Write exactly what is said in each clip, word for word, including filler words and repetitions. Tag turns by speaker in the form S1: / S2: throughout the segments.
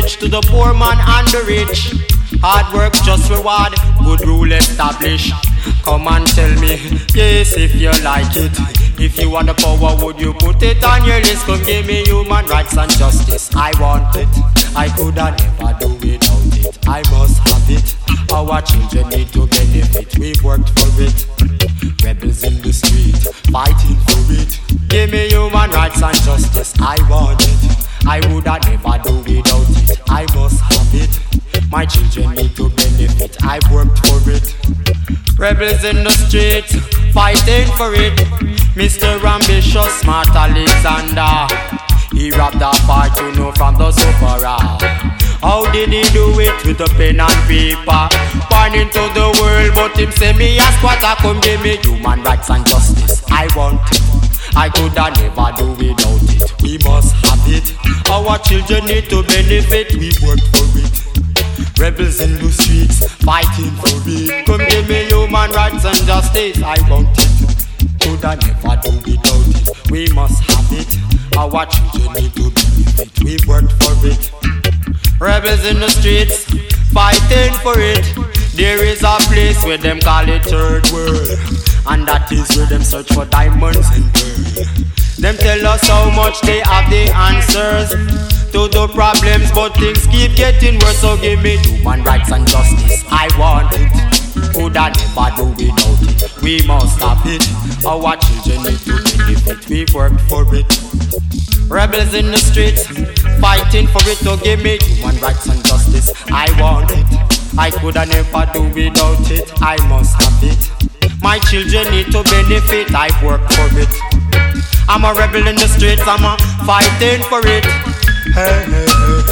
S1: message to the poor man and the rich. Hard work just reward, good rule establish. Come and tell me, yes, if you like it. If you want the power, would you put it on your list? Come give me human rights and justice. I want it, I coulda never do without it. I must have it, our children need to benefit. We've worked for it, rebels in the street, fighting for it. Give me human rights and justice. I want it, I woulda never do without it. I must have it, my children need to benefit. I've worked for it. Rebels in the streets, fighting for it. Mister Ambitious, Smart Alexander, he robbed a part, you know, from the sufferer. How did he do it? With a pen and paper. Born into the world, but him say me ask what I come give me human rights and justice. I want it, I coulda never do without it. We must have it, our children need to benefit. We worked for it. Rebels in the streets, fighting for it. Come give me human rights and justice. I want it, coulda never do without it. We must have it, our children need to benefit. We worked for it. Rebels in the streets, fighting for it. There is a place where them call it third world, and that is where them search for diamonds and pearls. Them tell us how much they have the answers to the problems, but things keep getting worse. So give me human rights and justice. I want it, coulda never do without it. We must have it, our children need to benefit. We worked for it. Rebels in the streets, fighting for it. So give me human rights and justice. I want it, I coulda never do without it. I must have it, my children need to benefit. I work for it. I'm a rebel in the streets, I'm a fighting for it. Hey, hey,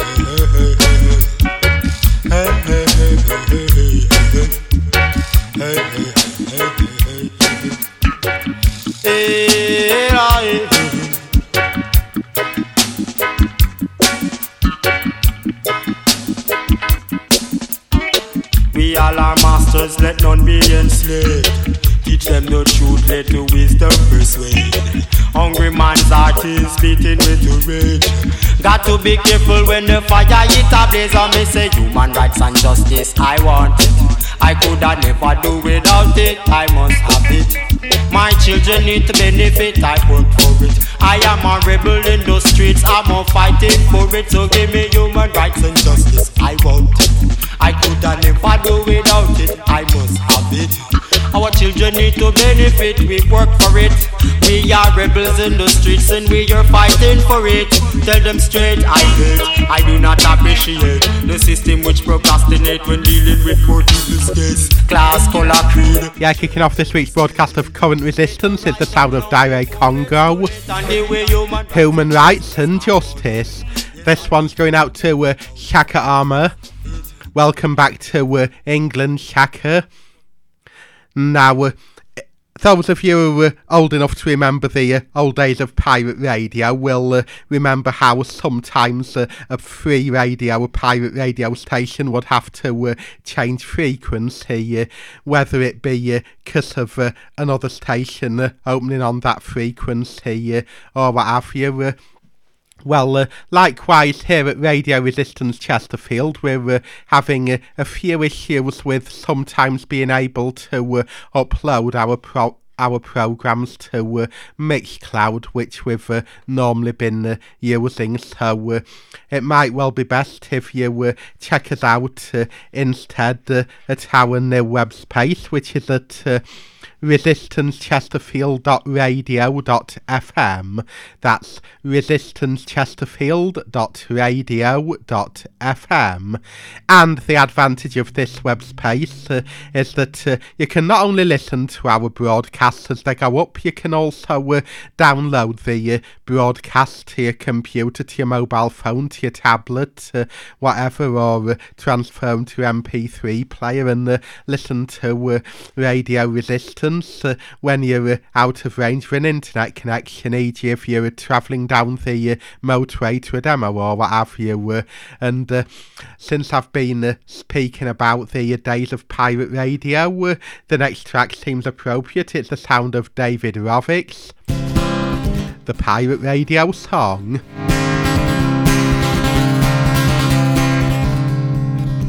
S1: hey, hey, hey, hey, hey, hey, hey, hey, we all are masters, let none be enslaved. Teach them the truth, let the wisdom persuade. Hungry man's heart is beating with the rage. Got to be careful when the fire hit a blaze. I may say human rights and justice. I want it, I coulda never do without it. I must have it, my children need to benefit. I work for it. I am a rebel in the streets, I'm a fighting for it. So give me human rights and justice. I want it, I coulda never do without it. I must have it, our children need to benefit. We work for it. We are rebels in the streets and we are fighting for it. Tell them straight, I hate, I do not appreciate the system which procrastinate when dealing with Portuguese case. Class, colour, creed.
S2: Yeah, kicking off this week's broadcast of Current Resistance is the sound of Dire Congo. Human rights and justice. This one's going out to uh, Shaka Armour. Welcome back to uh, England, Shaka. Now, uh, those of you who are old enough to remember the uh, old days of pirate radio will uh, remember how sometimes uh, a free radio, a pirate radio station would have to uh, change frequency, uh, whether it be because uh, of uh, another station uh, opening on that frequency uh, or what have you. Uh, Well, uh, likewise here at Radio Resistance Chesterfield, we're uh, having uh, a few issues with sometimes being able to uh, upload our pro- our programmes to uh, Mixcloud, which we've uh, normally been uh, using, so uh, it might well be best if you uh, check us out uh, instead uh, at our new web space, which is at uh, resistance chesterfield dot radio dot f m. That's resistance chesterfield dot radio dot f m. And the advantage of this web space uh, is that uh, you can not only listen to our broadcasts as they go up, you can also uh, download the uh, broadcast to your computer, to your mobile phone, to your tablet, uh, whatever, or uh, transfer them to your M P three player and uh, listen to uh, Radio Resistance Uh, when you're uh, out of range for an internet connection, for example if you're uh, travelling down the uh, motorway to a demo or what have you. Uh, and uh, since I've been uh, speaking about the uh, days of pirate radio, uh, the next track seems appropriate. It's the sound of David Rovics, the Pirate Radio song.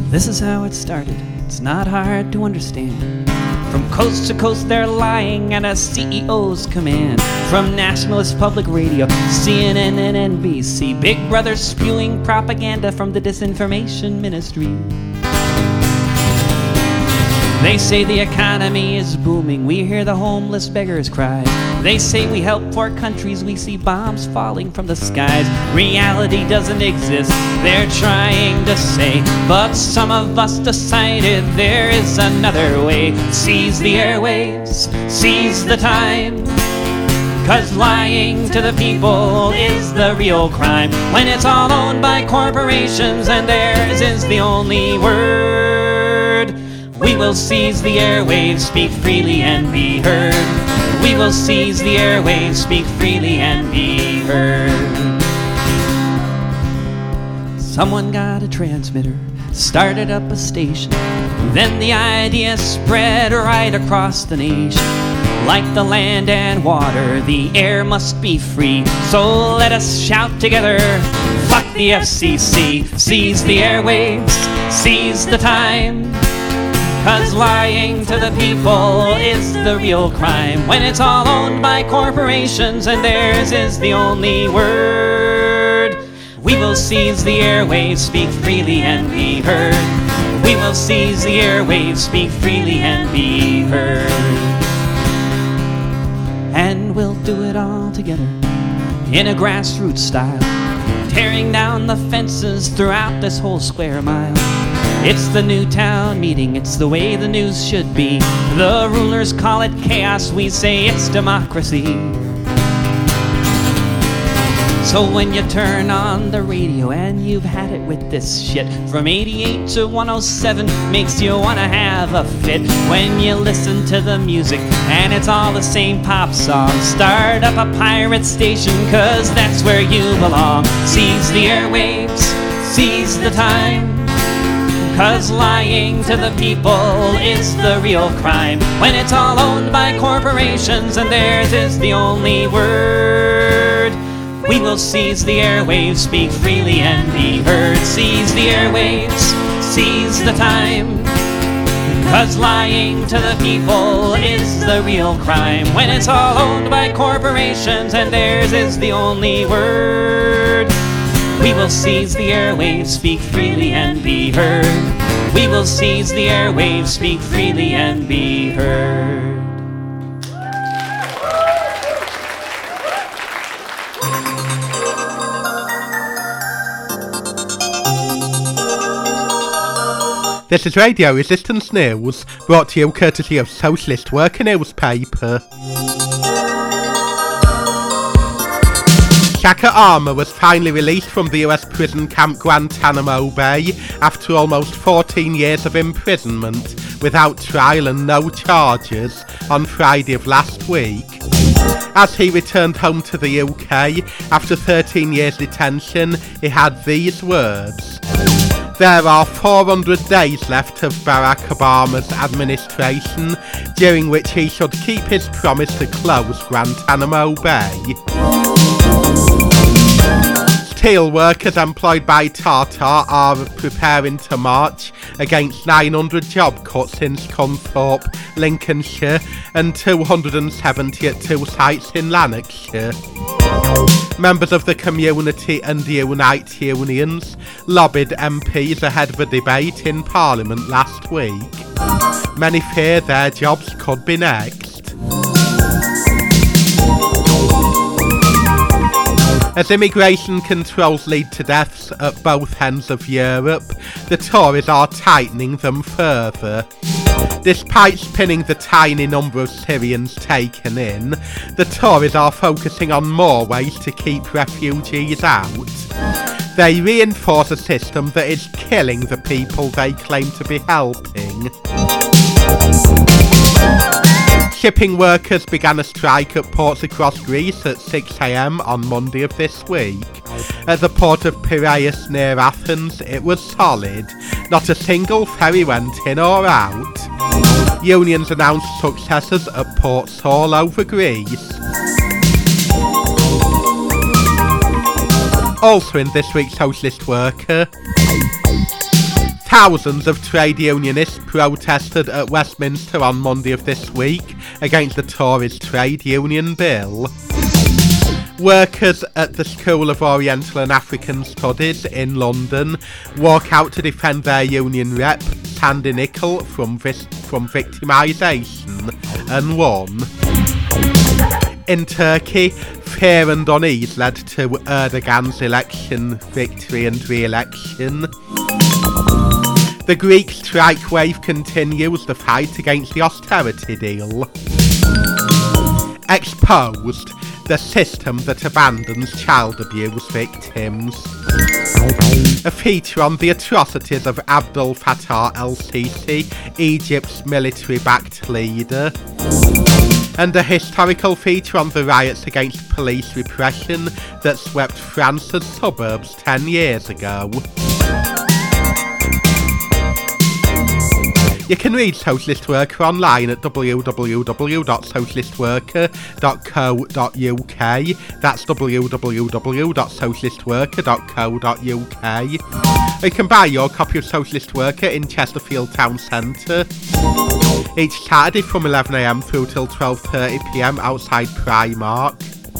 S3: This is how it started. It's not hard to understand. From coast to coast they're lying at a C E O's command. From nationalist public radio, C N N and N B C, Big Brother spewing propaganda from the disinformation ministry. They say the economy is booming, we hear the homeless beggars cry. They say we help poor countries, we see bombs falling from the skies. Reality doesn't exist, they're trying to say, but some of us decided there is another way. Seize the airwaves, seize the time, 'cause lying to the people is the real crime. When it's all owned by corporations and theirs is the only word. We will seize the airwaves, speak freely and be heard. We will seize the airwaves, speak freely and be heard. Someone got a transmitter, started up a station. Then the idea spread right across the nation. Like the land and water, the air must be free. So let us shout together, fuck the F C C. Seize the airwaves, seize the time, 'cause lying to the people is the real crime. When it's all owned by corporations and theirs is the only word. We will seize the airwaves, speak freely and be heard. We will seize the airwaves, speak freely and be heard. And we'll do it all together in a grassroots style, tearing down the fences throughout this whole square mile. It's the new town meeting, it's the way the news should be. The rulers call it chaos, we say it's democracy. So when you turn on the radio and you've had it with this shit, from eighty-eight to one oh seven makes you wanna have a fit. When you listen to the music and it's all the same pop song, start up a pirate station, 'cause that's where you belong. Seize the airwaves, seize the time, 'cause lying to the people is the real crime. When it's all owned by corporations and theirs is the only word. We will seize the airwaves, speak freely and be heard. Seize the airwaves, seize the time, 'cause lying to the people is the real crime. When it's all owned by corporations and theirs is the only word. We will seize the airwaves, speak freely and be heard. We will seize the airwaves, speak freely and be heard.
S2: This is Radio Resistance News, brought to you courtesy of Socialist Worker newspaper. Shaka Armour was finally released from the U S prison camp Guantanamo Bay after almost fourteen years of imprisonment without trial and no charges on Friday of last week. As he returned home to the U K after thirteen years detention, he had these words: "There are four hundred days left of Barack Obama's administration, during which he should keep his promise to close Guantanamo Bay." Steel workers employed by Tata are preparing to march against nine hundred job cuts in Scunthorpe, Lincolnshire, and two hundred seventy at two sites in Lanarkshire. Members of the community and Unite unions lobbied M Ps ahead of a debate in Parliament last week. Many fear their jobs could be next. As immigration controls lead to deaths at both ends of Europe, the Tories are tightening them further. Despite spinning the tiny number of Syrians taken in, the Tories are focusing on more ways to keep refugees out. They reinforce a system that is killing the people they claim to be helping. Shipping workers began a strike at ports across Greece at six a m on Monday of this week. At the port of Piraeus near Athens, it was solid. Not a single ferry went in or out. Unions announced successes at ports all over Greece. Also in this week's Socialist Worker, Thousands of trade unionists protested at Westminster on Monday of this week against the Tories' trade union bill. Workers at the School of Oriental and African Studies in London walk out to defend their union rep, Sandy Nichol, from, vis- from victimisation and won. In Turkey, fear and unease led to Erdogan's election victory and re-election. The Greek strike wave continues the fight against the austerity deal. Exposed, the system that abandons child abuse victims. A feature on the atrocities of Abdel Fattah el-Sisi, Egypt's military-backed leader. And a historical feature on the riots against police repression that swept France's suburbs ten years ago. You can read Socialist Worker online at w w w dot socialist worker dot co dot u k. That's w w w dot socialist worker dot co dot u k. You can buy your copy of Socialist Worker in Chesterfield Town Centre each Saturday from eleven a m through till twelve thirty p m outside Primark.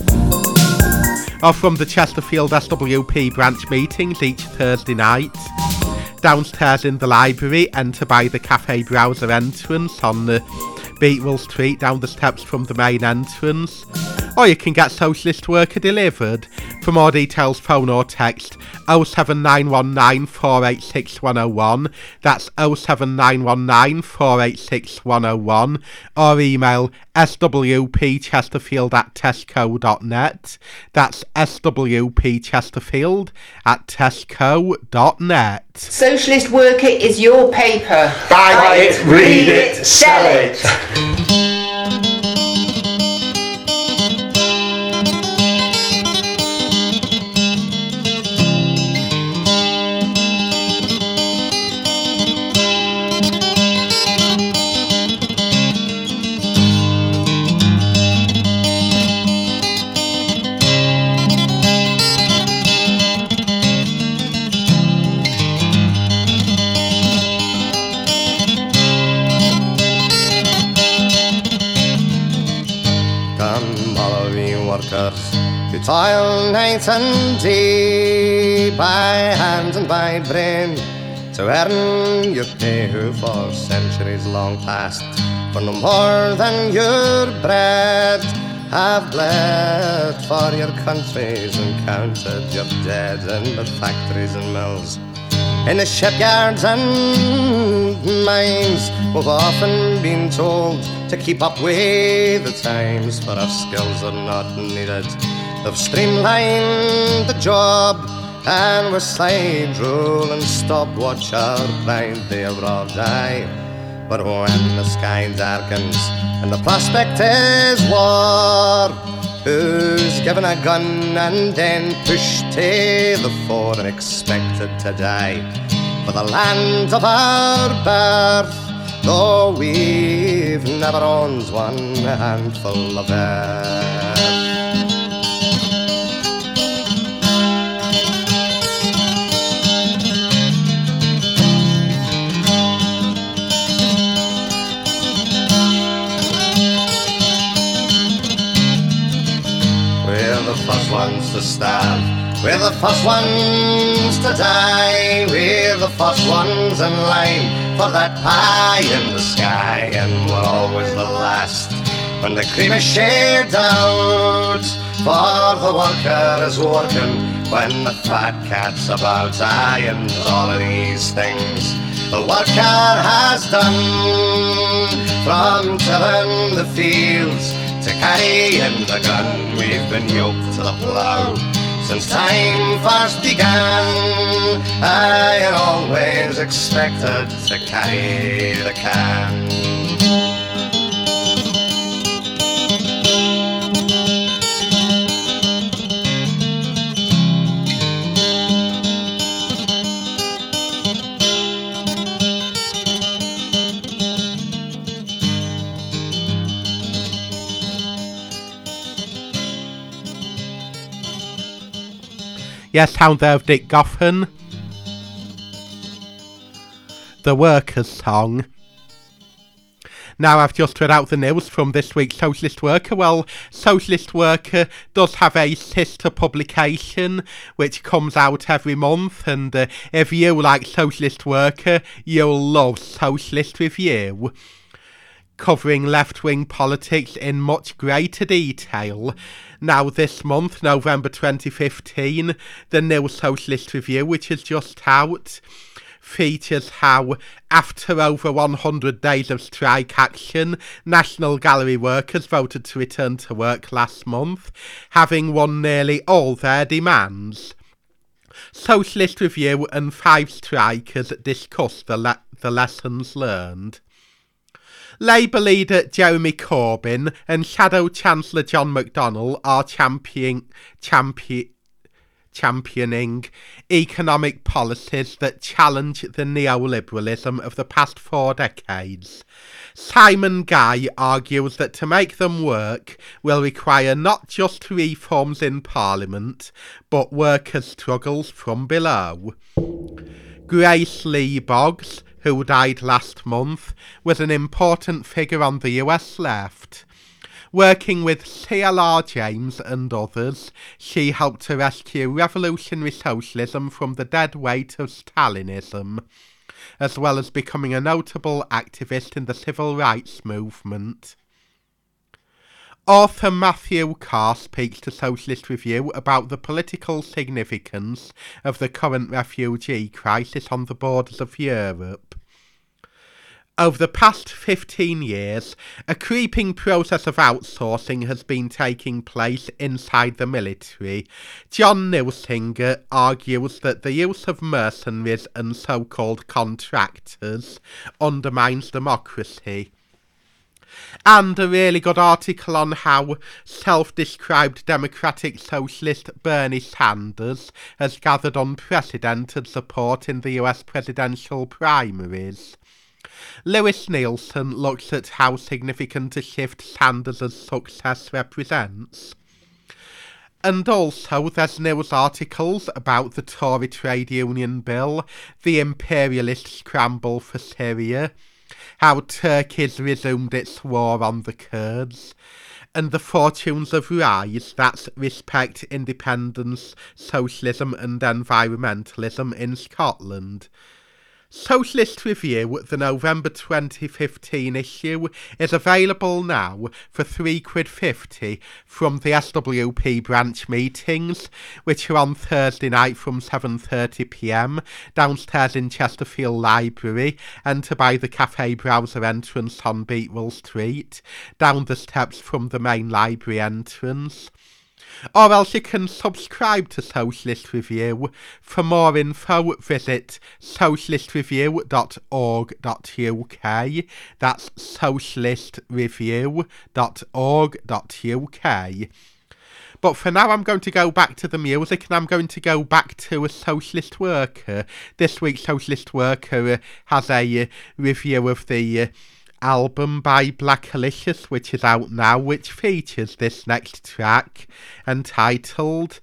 S2: Or from the Chesterfield S W P branch meetings each Thursday night. Downstairs in the library, enter by the Cafe Browser entrance on the Beatwell Street down the steps from the main entrance. Or you can get Socialist Worker delivered. For more details, phone or text oh seven nine one nine four eight six one oh one. That's oh seven nine one nine four eight six one oh one. Or email swpchesterfield at tesco dot net. That's swpchesterfield at tesco dot net.
S4: Socialist Worker is your paper.
S5: Buy, Buy it, read, read it, it, sell it.
S6: Who toil night and day by hand and by brain to earn your pay, who for centuries long past for no more than your bread have bled for your countries and counted your dead in the factories and mills, in the shipyards and mines. We've often been told to keep up with the times, but our skills are not needed. They've streamlined the job and we're side rule and stopwatch our blind they abroad die. But when the sky darkens and the prospect is war, who's given a gun and then pushed to the fore and expected to die for the land of our birth, though we've never owned one handful of earth? We're the first ones to starve, we're the first ones to die, we're the first ones in line for that pie in the sky, and we're always the last when the cream is shared out. For the worker is working when the fat cat's about. Aye, and all of these things the worker has done, from tilling the fields to carrying the gun. We've been yoked to the plough since time first began, I had always expected to carry the can.
S2: Yes, sound there of Dick Goffin. the Workers' Song. Now I've just read out the news from this week's Socialist Worker. Well, Socialist Worker does have a sister publication which comes out every month, and uh, if you like Socialist Worker, you'll love Socialist Review, covering left-wing politics in much greater detail. Now this month, November twenty fifteen, the new Socialist Review, which is just out, features how, after over one hundred days of strike action, National Gallery workers voted to return to work last month, having won nearly all their demands. Socialist Review and five strikers discuss the, le- the lessons learned. Labour leader Jeremy Corbyn and Shadow Chancellor John McDonnell are champion, champion, championing economic policies that challenge the neoliberalism of the past four decades. Simon Guy argues that to make them work will require not just reforms in Parliament, but workers' struggles from below. Grace Lee Boggs, who died last month, was an important figure on the U S left. Working with C L R James and others, she helped to rescue revolutionary socialism from the dead weight of Stalinism, as well as becoming a notable activist in the civil rights movement. Author Matthew Carr speaks to Socialist Review about the political significance of the current refugee crisis on the borders of Europe. Over the past fifteen years, a creeping process of outsourcing has been taking place inside the military. John Nilsinger argues that the use of mercenaries and so-called contractors undermines democracy. And a really good article on how self-described democratic socialist Bernie Sanders has gathered unprecedented support in the U S presidential primaries. Lewis Nielsen looks at how significant a shift Sanders' success represents. And also there's news articles about the Tory trade union bill, the imperialist scramble for Syria, how Turkey's resumed its war on the Kurds, and the fortunes of RISE, that's Respect, Independence, Socialism and Environmentalism in Scotland. Socialist Review, the November twenty fifteen issue, is available now for three quid fifty from the S W P branch meetings, which are on Thursday night from seven thirty p m downstairs in Chesterfield Library, and to buy the Cafe Browser entrance on Beatwell Street, down the steps from the main library entrance. Or else you can subscribe to Socialist Review. For more info, visit socialist review dot org dot U K. That's socialist review dot org dot U K. But for now, I'm going to go back to the music, and I'm going to go back to a Socialist Worker. This week's Socialist Worker has a uh, review of the Uh, album by Black Alicious, which is out now, which features this next track entitled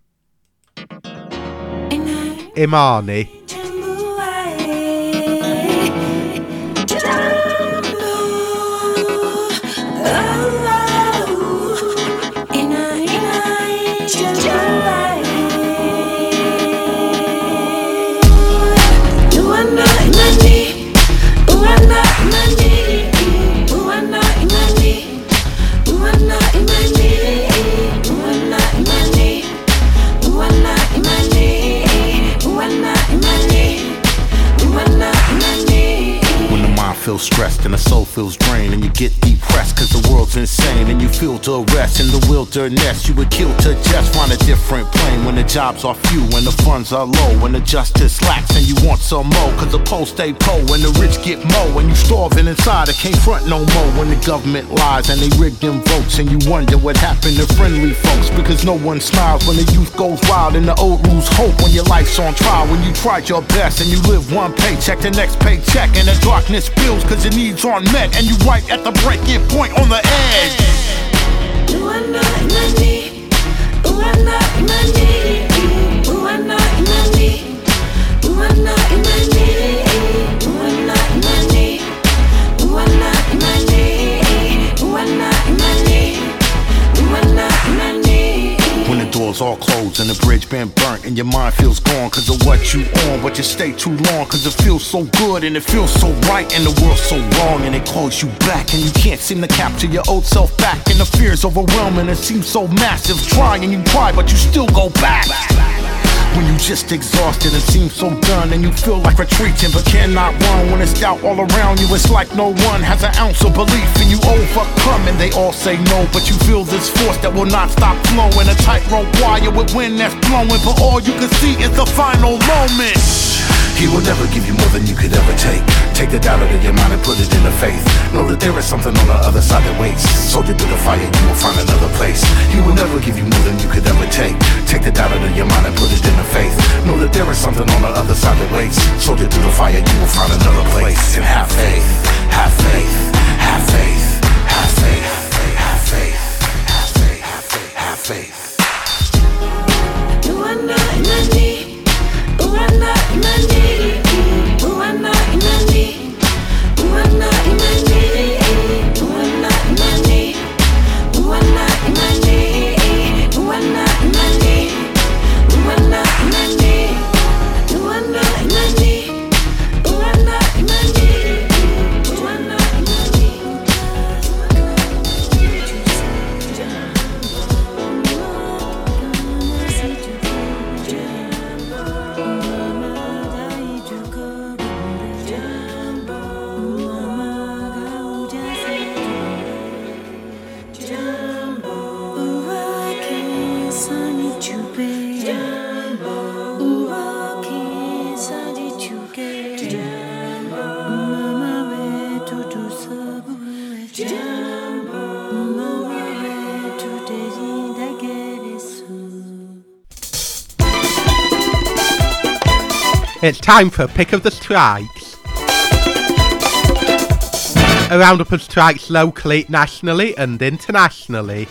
S2: Imani.
S7: Feels stressed and the soul feels drained, and you get depressed cause the world's insane, and you feel the rest in the wilderness. You would kill to just find a different plane when the jobs are few, when the funds are low, when the justice lacks and you want some more, cause the poor stay poor when the rich get more, when you starving inside, I can't front no more, when the government lies and they rig them votes, and you wonder what happened to friendly folks, because no one smiles when the youth goes wild and the old lose hope, when your life's on trial, when you tried your best and you live one paycheck the next paycheck, and the darkness builds cause your needs aren't met, and you right at the breaking point on the edge.
S8: Ooh, I'm not in my knee. Ooh, I'm not in my knee. Ooh, I'm not in my knee. Ooh, I'm not in my knee. Ooh, I'm
S7: fields and the bridge been burnt and your mind feels gone cause of what you on, but you stay too long cause it feels so good and it feels so right and the world's so wrong and it calls you back and you can't seem to capture your old self back and the fear's overwhelming, it seems so massive, trying and you try but you still go back. When you just exhausted and seem so done and you feel like retreating but cannot run. When it's doubt all around you, it's like no one has an ounce of belief and you overcome and they all say no, but you feel this force that will not stop flowing. A tightrope wire with wind that's blowing, but all you can see is the final moment.
S9: He will never give you more than you could ever take. Take the doubt out of your mind and put it in the faith. Know that there is something on the other side that waits. Soldier through the fire, you will find another place. He will never give you more than you could ever take. Take the doubt out of your mind and put it in the faith. Know that there is something on the other side that waits. Soldier through the fire, you will find another place. And have faith, have faith, have faith, have faith, have faith, have faith, have faith, have faith.
S8: You are not in my need. You are not in my need. You are not in my need. You are not in my need. You are not in my need. You are not in my need. You are not in my need. You are not in my need. You are not in my need. You are not in my need. You are not in my
S2: It's time for Pick of the Strikes. A roundup of strikes locally, nationally and internationally.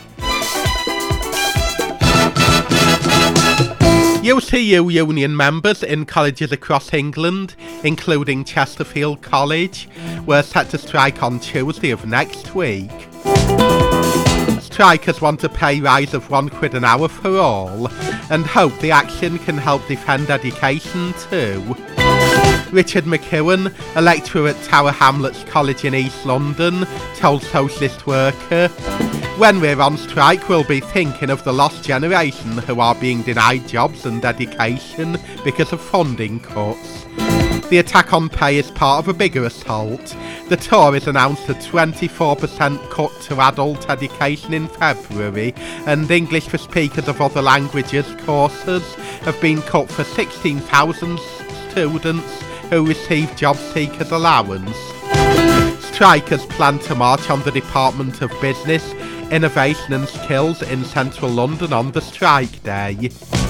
S2: U C U union members in colleges across England, including Chesterfield College, were set to strike on Tuesday of next week. Strikers want a pay rise of one quid an hour for all, and hope the action can help defend education too. Richard McEwen, a lecturer at Tower Hamlets College in East London, told Socialist Worker, "When we're on strike, we'll be thinking of the lost generation who are being denied jobs and education because of funding cuts. The attack on pay is part of a bigger assault. The Tories announced a twenty-four percent cut to adult education in February, and English for speakers of other languages courses have been cut for sixteen thousand students who receive job seekers allowance." Strikers plan to march on the Department of Business, Innovation and Skills in central London on the strike day.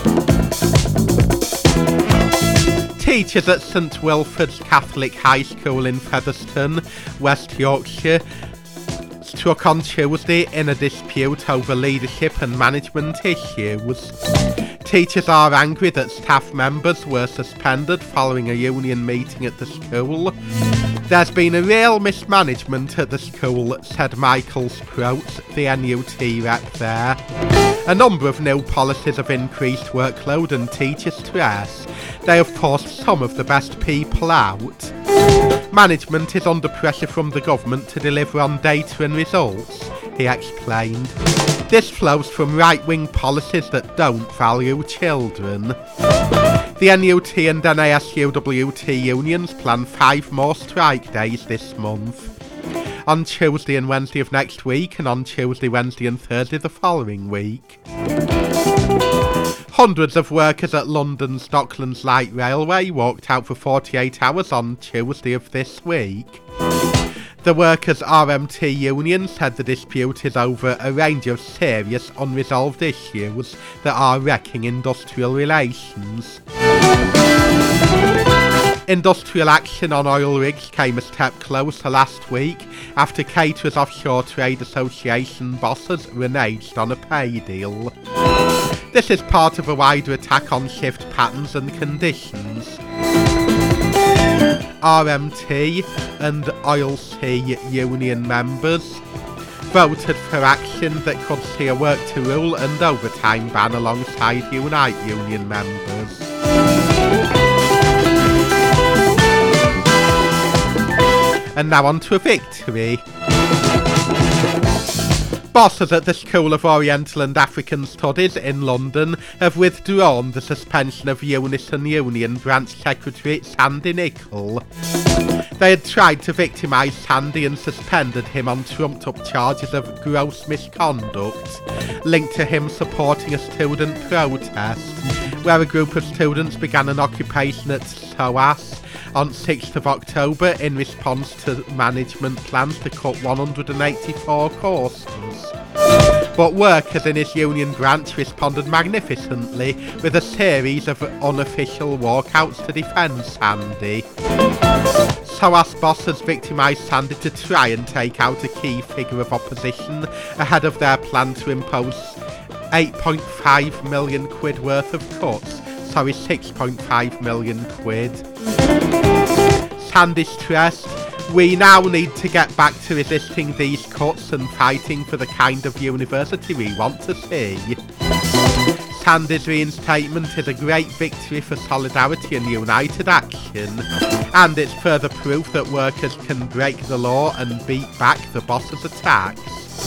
S2: Teachers at St Wilfrid's Catholic High School in Featherstone, West Yorkshire, struck on Tuesday in a dispute over leadership and management issues. Teachers are angry that staff members were suspended following a union meeting at the school. "There's been a real mismanagement at the school," said Michael Sprout, the N U T rep there. A number of new policies have increased workload and teacher stress. They have forced some of the best people out. Management is under pressure from the government to deliver on data and results, he explained. This flows from right-wing policies that don't value children. The N U T and N A S U W T unions plan five more strike days this month. On Tuesday and Wednesday of next week, and on Tuesday, Wednesday and Thursday the following week. Hundreds of workers at London's Docklands Light Railway walked out for forty-eight hours on Tuesday of this week. The workers' R M T union said the dispute is over a range of serious unresolved issues that are wrecking industrial relations. Industrial action on oil rigs came a step closer last week after Caterers Offshore Trade Association bosses reneged on a pay deal. This is part of a wider attack on shift patterns and conditions. R M T and Oil Sea union members voted for action that could see a work to rule and overtime ban alongside Unite union members. And now on to a victory. Bosses at the School of Oriental and African Studies in London have withdrawn the suspension of Unison Union Branch Secretary Sandy Nichol. They had tried to victimise Sandy and suspended him on trumped-up charges of gross misconduct, linked to him supporting a student protest, where a group of students began an occupation at SOAS on sixth of October in response to management plans to cut one hundred eighty-four courses. But workers in his union branch responded magnificently with a series of unofficial walkouts to defend Sandy. SOAS bosses victimised Sandy to try and take out a key figure of opposition ahead of their plan to impose eight point five million quid worth of cuts, sorry six point five million quid. Sandy stressed, "We now need to get back to resisting these cuts and fighting for the kind of university we want to see." Sandy's reinstatement is a great victory for solidarity and united action, and it's further proof that workers can break the law and beat back the boss's attacks.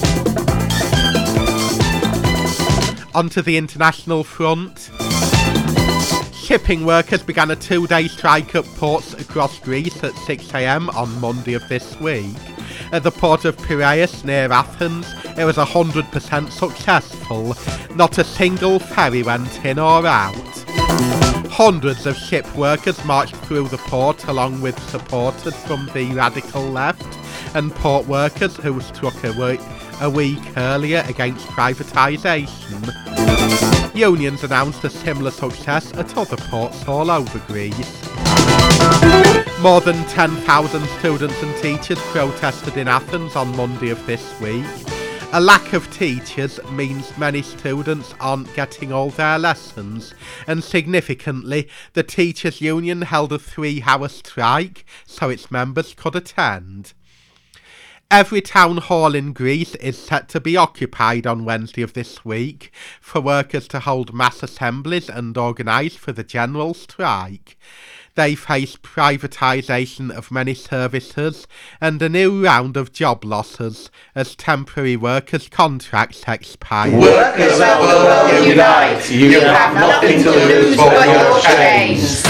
S2: Onto the international front. Shipping workers began a two-day strike at ports across Greece at six a m on Monday of this week. At the port of Piraeus near Athens, it was one hundred percent successful. Not a single ferry went in or out. Hundreds of ship workers marched through the port along with supporters from the radical left and port workers who struck a week, a week earlier against privatisation. Unions announced a similar success at other ports all over Greece. More than ten thousand students and teachers protested in Athens on Monday of this week. A lack of teachers means many students aren't getting all their lessons, and significantly, the Teachers' Union held a three-hour strike so its members could attend. Every town hall in Greece is set to be occupied on Wednesday of this week for workers to hold mass assemblies and organise for the general strike. They face privatisation of many services and a new round of job losses as temporary workers' contracts expire.
S5: Workers of the world unite. You have nothing to lose but your chains.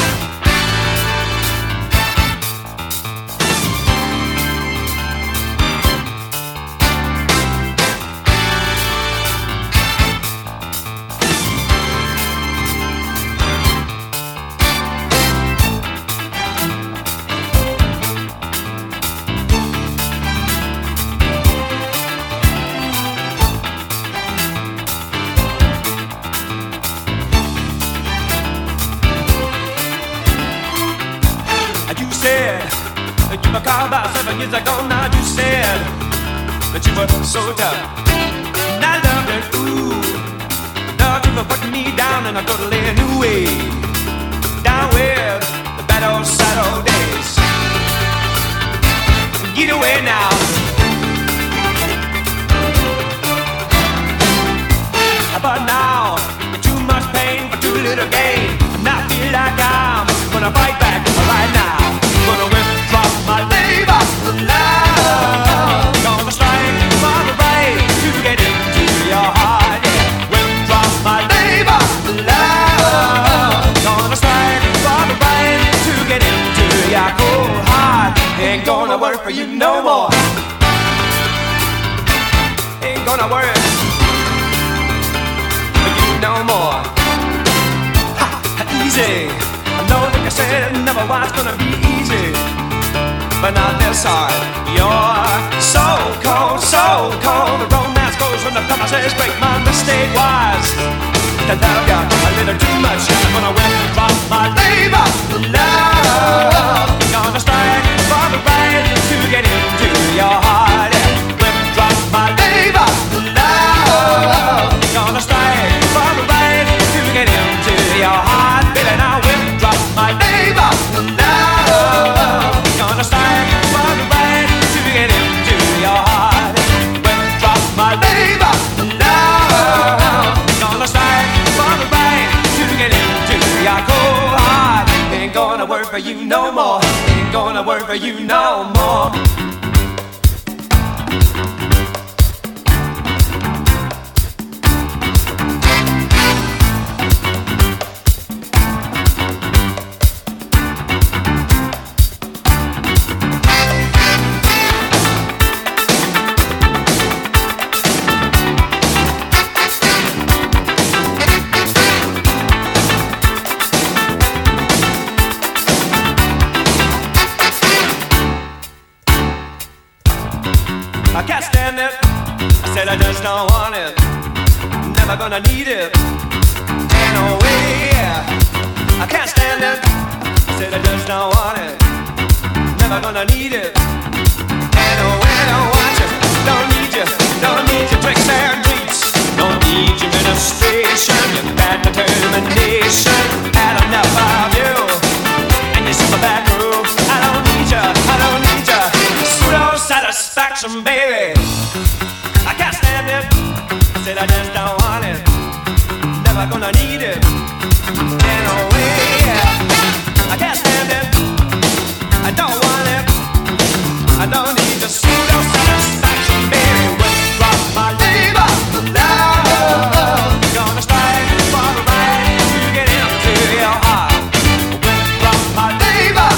S10: About seven years ago now you said that you were so tough. And I loved it, ooh. Love you for putting me down in a totally new way. Down with the bad old sad old days. Get away now. But now, too much pain for too little gain. And I feel like I'm gonna fight back right now. Gonna withdraw my labor love. Gonna strike for the right to get into your heart. Yeah. Withdraw my labor love. Gonna strike for the right to get into your cold heart. Ain't gonna work for you no more. Ain't gonna work for you no more. Ha, easy. I know that I said it never was gonna be easy, but not this hard. You're so cold, so cold. The romance goes when the promises break. My mistake was to love you a little too much. I'm gonna withdraw my labor love. Gonna strike for the right to get into your heart. Withdraw my labor love. Gonna strike for the right to get into your heart. Baby, now withdraw my labor love. Gonna strike for the right to get into your heart. Withdraw work for you no more. Ain't gonna work for you no more.
S11: I can't stand it. I said I just don't want it. Never gonna need it. Ain't no way, yeah. I can't stand it. I said I just don't want it. Never gonna need it. Ain't no way, I don't want you. Don't need you. Don't need your tricks and treats. Don't need your ministration. Your bad determination. Had enough of you. And you super back room. I don't need you. I don't need you. Pseudo satisfaction, baby. I can't stand it. I said I just don't want it. Never gonna need it. Ain't no way, yeah. I can't stand it. I don't want it. I don't need the pseudo satisfaction, baby. Withdraw my labor, love. Gonna strike for the right to get into your heart. Withdraw my labor,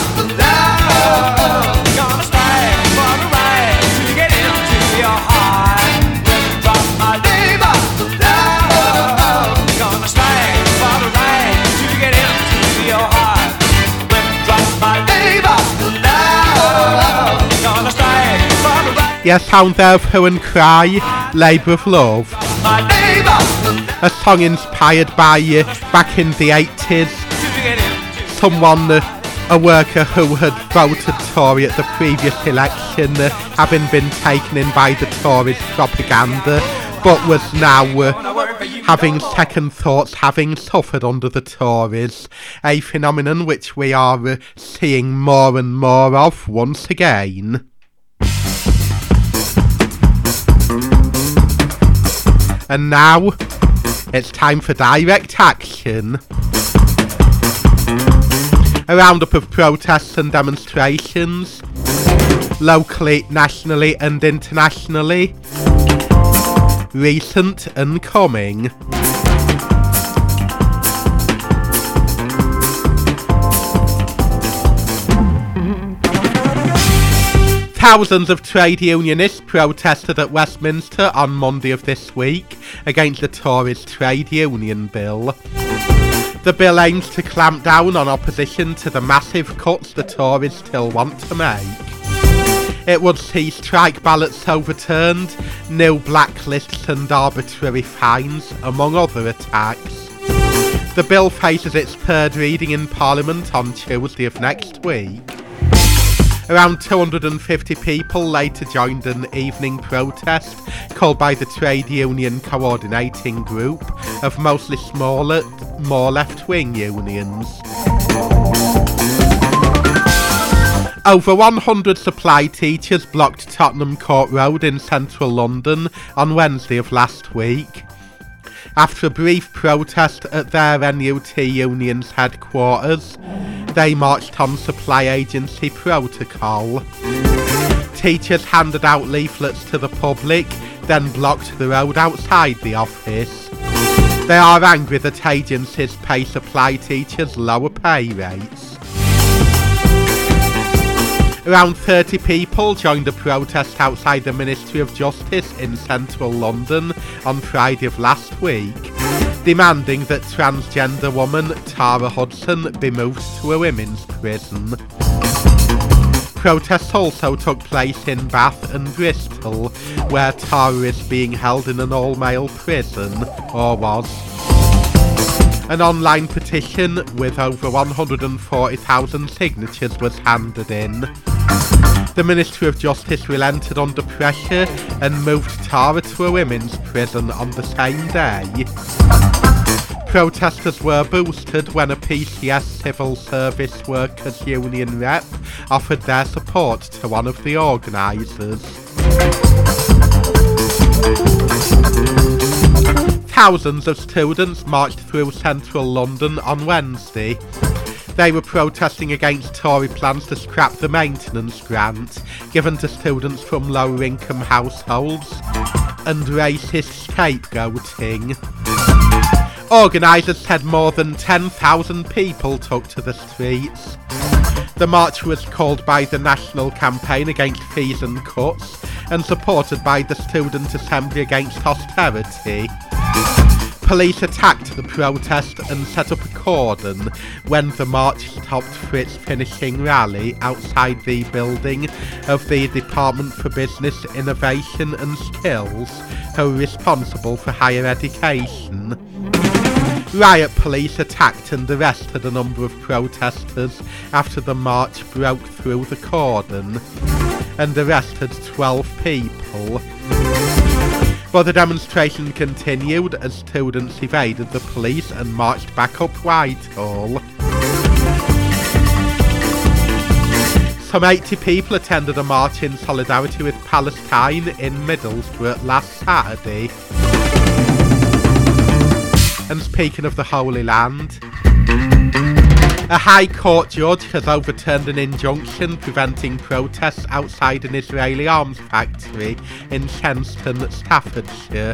S11: love. Gonna strike for the right to get into your heart. Withdraw my labor, love. Gonna strike for the right to get into your heart. Withdraw my labor, love. Gonna strike for the right.
S2: Yes, Hound there of Who and Cry, Labour of Love.
S11: My labor,
S2: A song inspired by uh, back in the eighties. Someone, uh, a worker who had voted Tory at the previous election, uh, having been taken in by the Tories' propaganda, but was now uh, having second thoughts, having suffered under the Tories, a phenomenon which we are uh, seeing more and more of once again. And now, it's time for direct action. A roundup of protests and demonstrations, locally, nationally and internationally, recent and coming. Thousands of trade unionists protested at Westminster on Monday of this week against the Tories' trade union bill. The bill aims to clamp down on opposition to the massive cuts the Tories still want to make. It would see strike ballots overturned, new blacklists and arbitrary fines, among other attacks. The bill faces its third reading in Parliament on Tuesday of next week. Around two hundred fifty people later joined an evening protest called by the Trade Union Coordinating Group of mostly smaller, more left-wing unions. Over one hundred supply teachers blocked Tottenham Court Road in central London on Wednesday of last week. After a brief protest at their N U T union's headquarters, they marched on supply agency protocol. Teachers handed out leaflets to the public, then blocked the road outside the office. They are angry that agencies pay supply teachers lower pay rates. Around thirty people joined a protest outside the Ministry of Justice in central London on Friday of last week, demanding that transgender woman Tara Hudson be moved to a women's prison. Protests also took place in Bath and Bristol, where Tara is being held in an all-male prison, or was. An online petition with over one hundred forty thousand signatures was handed in. The Ministry of Justice relented under pressure and moved Tara to a women's prison on the same day. Protesters were boosted when a P C S Civil Service Workers Union rep offered their support to one of the organisers. Thousands of students marched through central London on Wednesday. They were protesting against Tory plans to scrap the maintenance grant given to students from lower income households and racist scapegoating. Organisers said more than ten thousand people took to the streets. The march was called by the National Campaign Against Fees and Cuts and supported by the Student Assembly Against Austerity. Police attacked the protest and set up a cordon when the march stopped for its finishing rally outside the building of the Department for Business, Innovation and Skills, who are responsible for higher education. Riot police attacked and arrested a number of protesters after the march broke through the cordon and arrested twelve people. But the demonstration continued as students evaded the police and marched back up Whitehall. Some eighty people attended a march in solidarity with Palestine in Middlesbrough last Saturday. And speaking of the Holy Land, a High Court judge has overturned an injunction preventing protests outside an Israeli arms factory in Shenston, Staffordshire.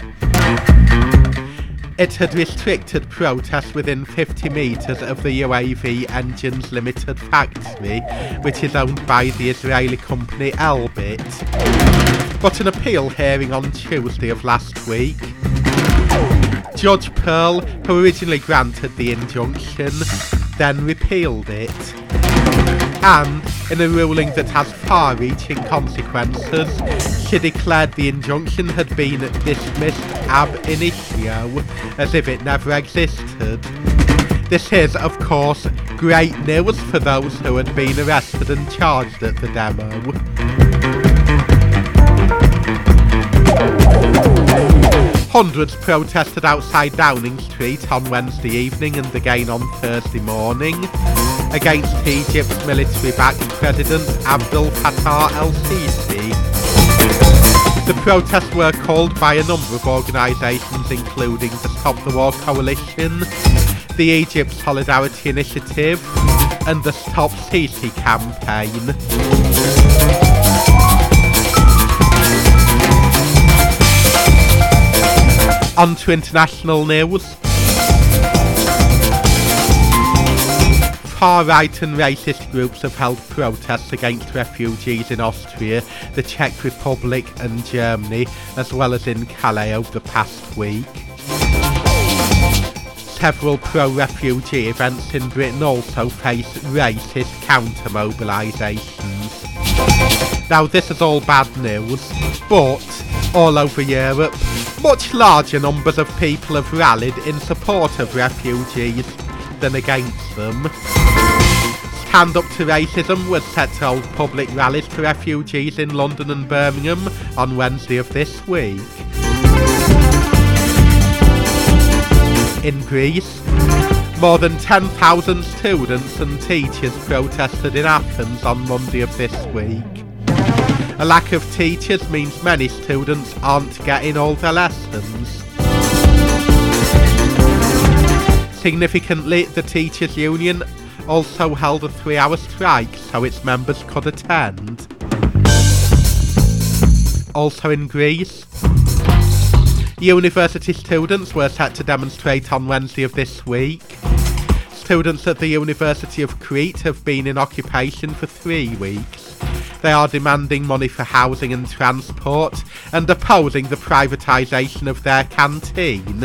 S2: It had restricted protests within fifty metres of the U A V Engines Limited factory, which is owned by the Israeli company Elbit. But an appeal hearing on Tuesday of last week, Judge Pearl, who originally granted the injunction, then repealed it. And, in a ruling that has far-reaching consequences, she declared the injunction had been dismissed ab initio, as if it never existed. This is, of course, great news for those who had been arrested and charged at the demo. Hundreds protested outside Downing Street on Wednesday evening and again on Thursday morning against Egypt's military-backed President Abdel Fattah el-Sisi. The protests were called by a number of organisations including the Stop the War Coalition, the Egypt Solidarity Initiative and the Stop Sisi campaign. On to international news. Far-right and racist groups have held protests against refugees in Austria, the Czech Republic and Germany, as well as in Calais over the past week. Several pro-refugee events in Britain also face racist counter-mobilisations. Now this is all bad news, but all over Europe, much larger numbers of people have rallied in support of refugees than against them. Stand Up to Racism was set to hold public rallies for refugees in London and Birmingham on Wednesday of this week. In Greece, more than ten thousand students and teachers protested in Athens on Monday of this week. A lack of teachers means many students aren't getting all their lessons. Significantly, the Teachers' Union also held a three-hour strike so its members could attend. Also in Greece, university students were set to demonstrate on Wednesday of this week. Students at the University of Crete have been in occupation for three weeks. They are demanding money for housing and transport and opposing the privatisation of their canteen.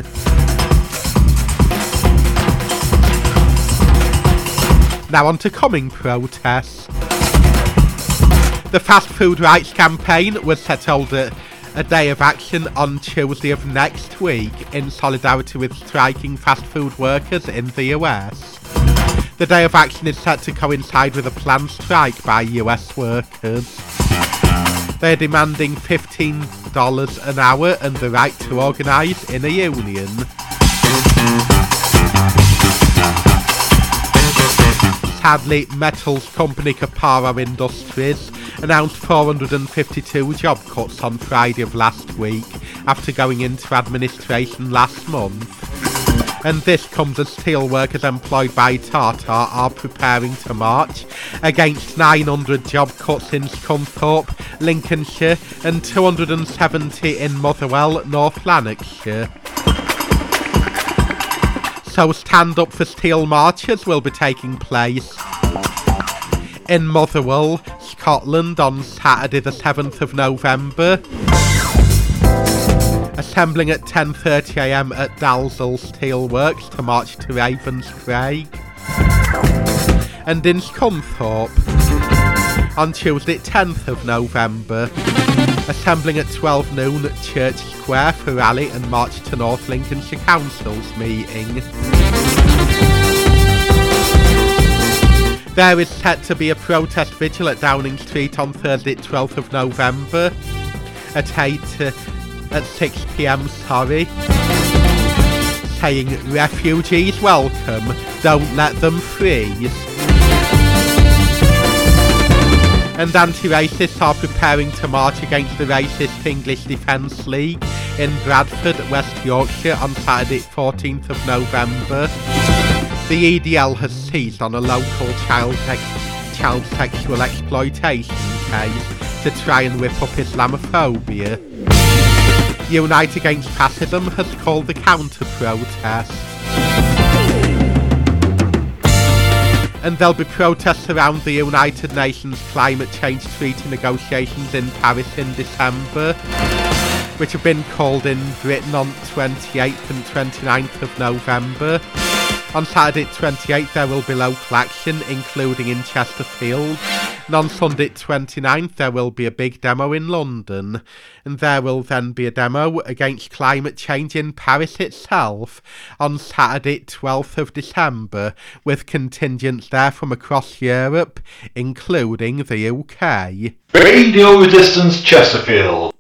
S2: Now on to coming protests. The Fast Food Rights Campaign was set to hold a, a day of action on Tuesday of next week in solidarity with striking fast food workers in the U S. The day of action is set to coincide with a planned strike by U S workers. They are demanding fifteen dollars an hour and the right to organise in a union. Sadly, metals company Caparo Industries announced four hundred fifty-two job cuts on Friday of last week after going into administration last month. And this comes as steelworkers employed by Tata are preparing to march against nine hundred job cuts in Scunthorpe, Lincolnshire, and two hundred seventy in Motherwell, North Lanarkshire. So Stand Up for Steel marches will be taking place in Motherwell, Scotland on Saturday the seventh of November. Assembling at ten thirty a m at Dalzell Steelworks to march to Ravenscraig. And in Scunthorpe on Tuesday tenth of November, assembling at twelve noon at Church Square for rally and march to North Lincolnshire Council's meeting. There is set to be a protest vigil at Downing Street on Thursday twelfth of November at eight uh, at six p m sorry, saying refugees welcome, don't let them freeze. And anti-racists are preparing to march against the racist English Defence League in Bradford, West Yorkshire on Saturday fourteenth of November. The E D L has seized on a local child, ex- child sexual exploitation case to try and whip up Islamophobia. Unite Against Fascism has called the counter-protest. And there'll be protests around the United Nations climate change treaty negotiations in Paris in December, which have been called in Britain on twenty-eighth and twenty-ninth of November. On Saturday twenty-eighth there will be local action, including in Chesterfield. And on Sunday twenty-ninth there will be a big demo in London. And there will then be a demo against climate change in Paris itself on Saturday twelfth of December, with contingents there from across Europe, including the U K.
S12: Radio Resistance Chesterfield.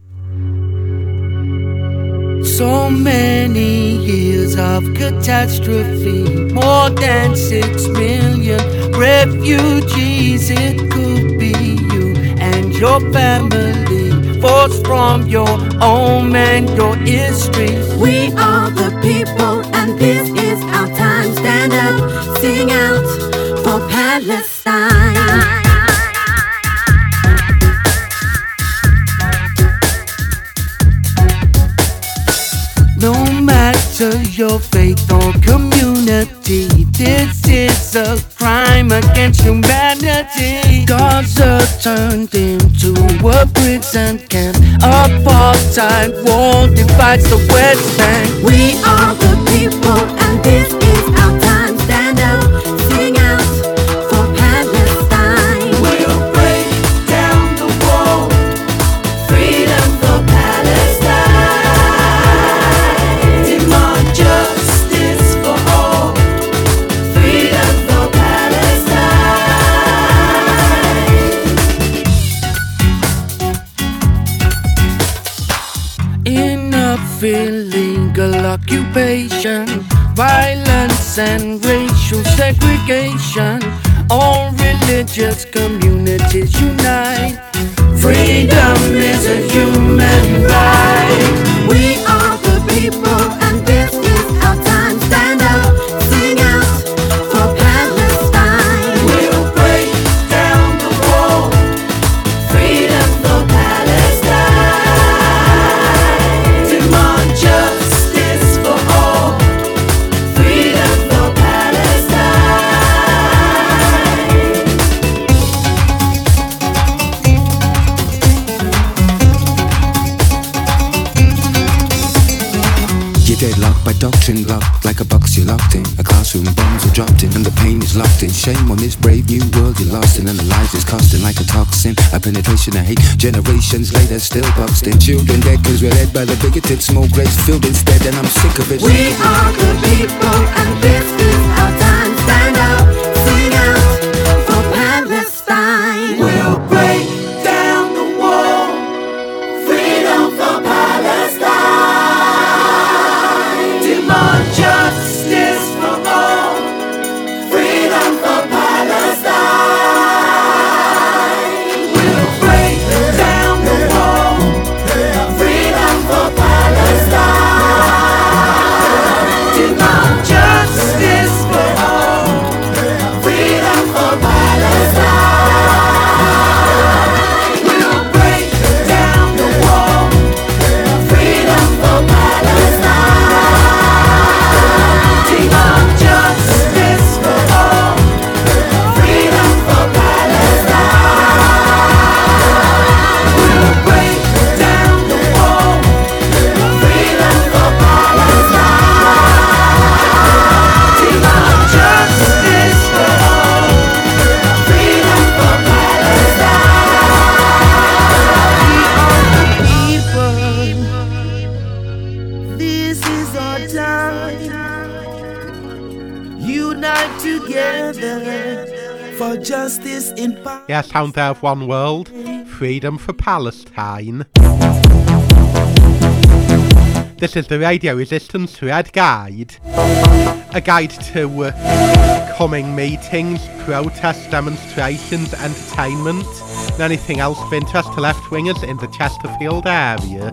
S13: So many years of catastrophe, more than six million refugees. It could be you and your family, forced from your home and your history.
S8: We are the people, and this is our time. Stand up, sing out for Palestine.
S13: No matter your faith or community, this is a crime against humanity. Gaza turned into a prison camp. Apartheid war divides the West Bank.
S8: We are the people, and this is our time. Stand up, sing out for Palestine.
S13: We'll break down the wall.
S8: Freedom for Palestine.
S13: Justice for all.
S8: Freedom for Palestine.
S13: Enough illegal occupation, violence and racial segregation. All religious communities unite. Freedom is a human right.
S8: We are the people, and this is our time. Stand up, sing out for Palestine.
S13: We'll break down the wall.
S8: Freedom for Palestine.
S13: Demand justice for all.
S8: Freedom for Palestine.
S14: You're deadlocked by doctrine, locked like a box you're locked in. A classroom, bombs are dropped in, and the pain is locked in. Shame on this brave new world you're lost in, and the lives is costing like a toxin. A penetration of hate, generations later still boxed in. Children dead cause we're led by the bigoted, smoke grace filled instead, and I'm sick of it.
S8: We are the people, and this is our time. Stand up, sing out for Palestine.
S13: We'll break down the wall.
S8: Freedom for Palestine.
S13: Demand justice for all.
S8: Freedom for Palestine.
S13: We'll break down the wall.
S8: Freedom for Palestine.
S13: for justice in Palestine.
S2: Yeah, sound there of One World, Freedom for Palestine. This is the Radio Resistance Red Guide. A guide to uh, coming meetings, protests, demonstrations, entertainment, and anything else of interest to left-wingers in the Chesterfield area.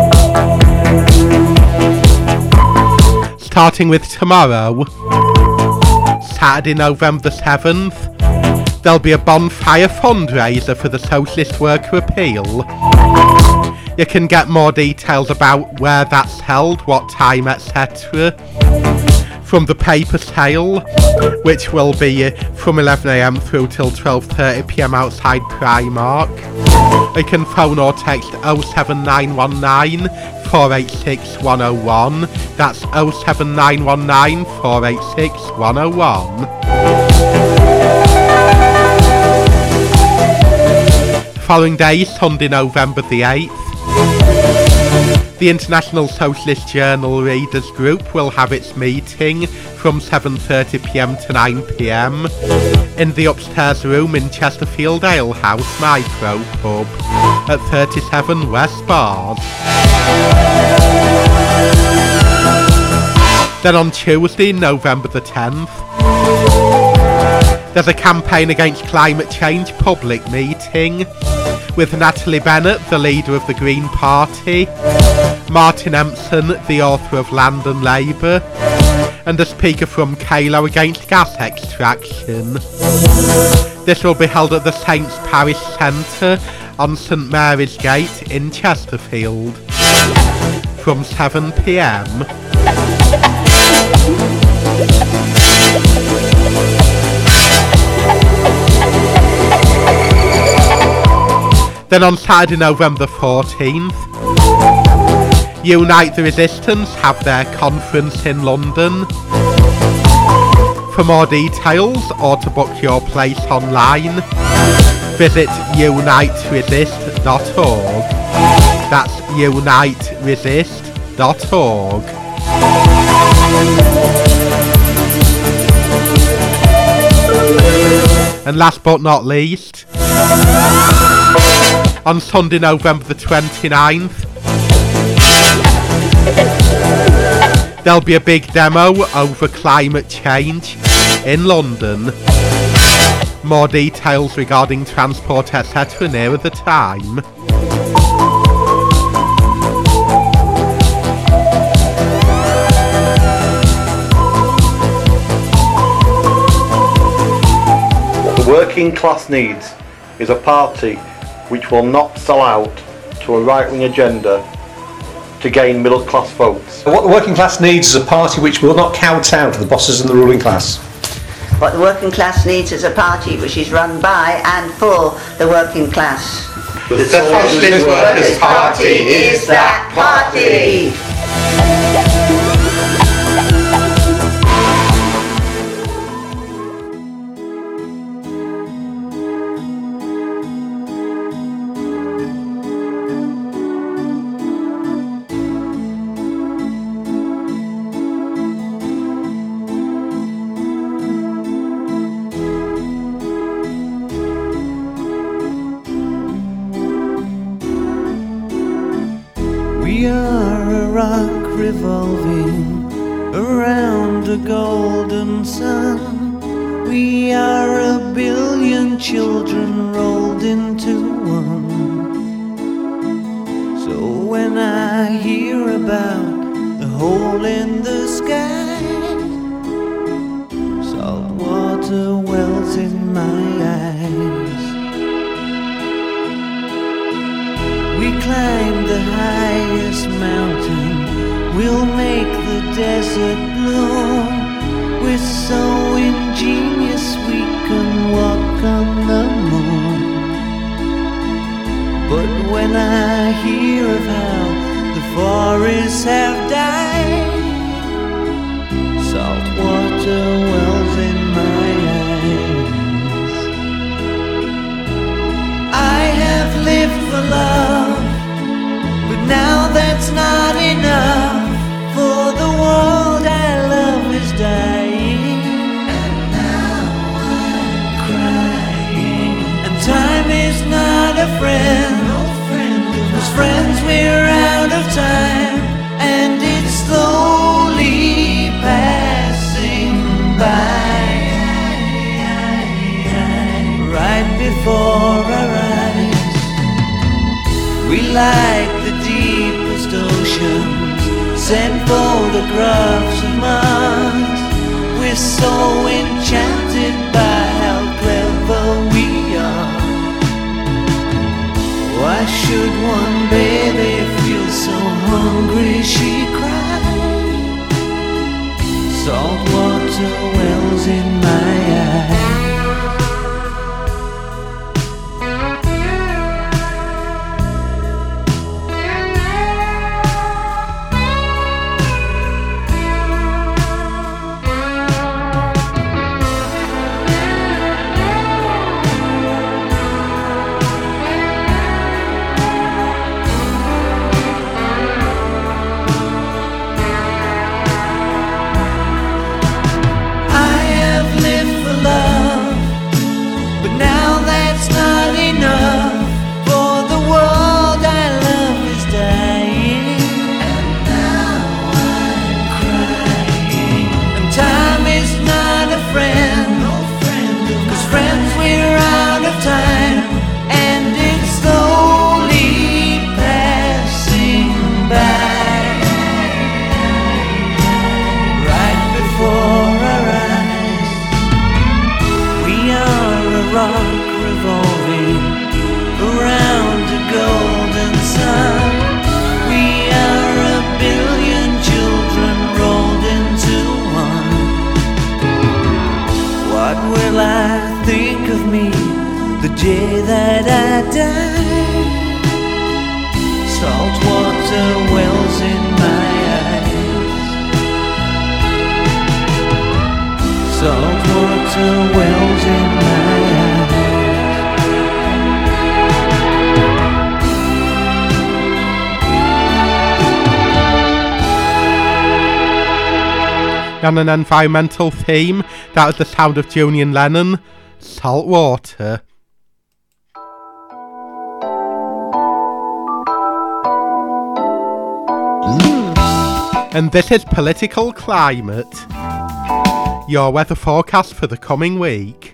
S2: Starting with tomorrow, Saturday, November seventh, there'll be a bonfire fundraiser for the Socialist Worker Appeal. You can get more details about where that's held, what time, et cetera from the paper sale, which will be uh, from eleven a m through till twelve thirty p m outside Primark. You can phone or text oh seven nine one nine, four eight six, one oh one. That's oh seven nine one nine, four eight six, one oh one. The following day, Sunday, November the eighth, the International Socialist Journal Readers Group will have its meeting from seven thirty p m to nine p m in the upstairs room in Chesterfield Ale House Micro Pub at thirty-seven West Bars. Then on Tuesday, November the tenth, there's a campaign against climate change public meeting with Natalie Bennett, the leader of the Green Party, Martin Empson, the author of Land and Labour, and a speaker from Calo against gas extraction. This will be held at the Saints Parish Centre on St Mary's Gate in Chesterfield from seven p m. Then on Saturday, November fourteenth, Unite the Resistance have their conference in London. For more details or to book your place online, visit unite resist dot org. That's unite resist dot org. And last but not least, on Sunday, November the twenty-ninth, there'll be a big demo over climate change in London. More details regarding transport, et cetera nearer the time.
S12: What the working class needs is a party which will not sell out to a right-wing agenda to gain middle-class votes.
S15: What the working class needs is a party which will not kowtow to the bosses and the ruling class.
S16: What the working class needs is a party which is run by and for the working class.
S5: The Socialist Workers' Party is that party!
S13: We are a rock revolving around a golden sun. We are a billion children rolled into one. So when I hear about the hole in the sky, salt water wells in my eyes. We climb the highest mountain, we'll make the desert bloom. We're so ingenious we can walk on the moon. But when I hear of how the forests have died, salt water wells in my eyes. I have lived for love, but now that's not enough. For the world I love is dying, and now I'm crying. not a friend, cause friends we're out of time, and it's slowly passing by. Right before our eyes, we like the deepest oceans, send photographs of Mars. We're so enchanted by how clever we are. Why should one baby feel so hungry she cried? Saltwater wells in my eyes. Day that I die, saltwater wells in my eyes, saltwater wells in my
S2: eyes. On an environmental theme, that was the sound of Julian Lennon, Saltwater. And this is Political Climate, your weather forecast for the coming week.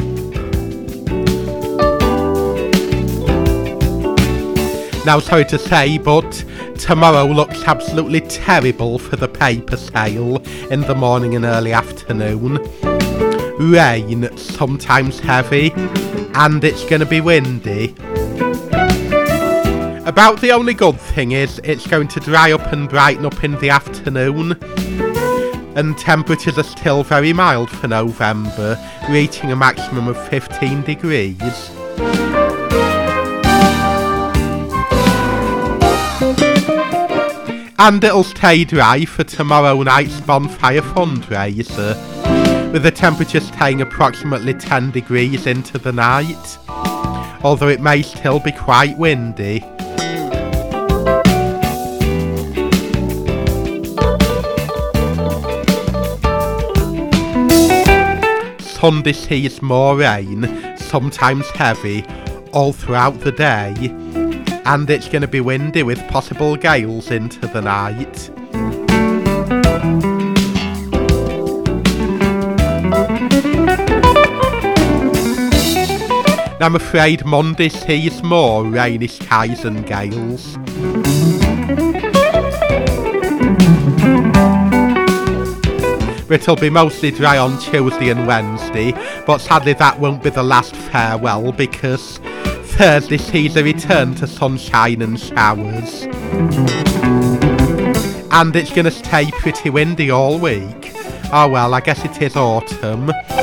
S2: Now, sorry to say, but tomorrow looks absolutely terrible for the paper sale in the morning and early afternoon. Rain, sometimes heavy, and it's going to be windy. About the only good thing is it's going to dry up and brighten up in the afternoon, and temperatures are still very mild for November, reaching a maximum of fifteen degrees. And it'll stay dry for tomorrow night's bonfire fundraiser, with the temperature staying approximately ten degrees into the night, although it may still be quite windy. Sunday sees more rain, sometimes heavy, all throughout the day, and it's going to be windy with possible gales into the night. I'm afraid Monday sees more rainy skies and gales. It'll be mostly dry on Tuesday and Wednesday, but sadly that won't be the last farewell, because Thursday sees a return to sunshine and showers. And it's going to stay pretty windy all week. Oh well, I guess it is autumn.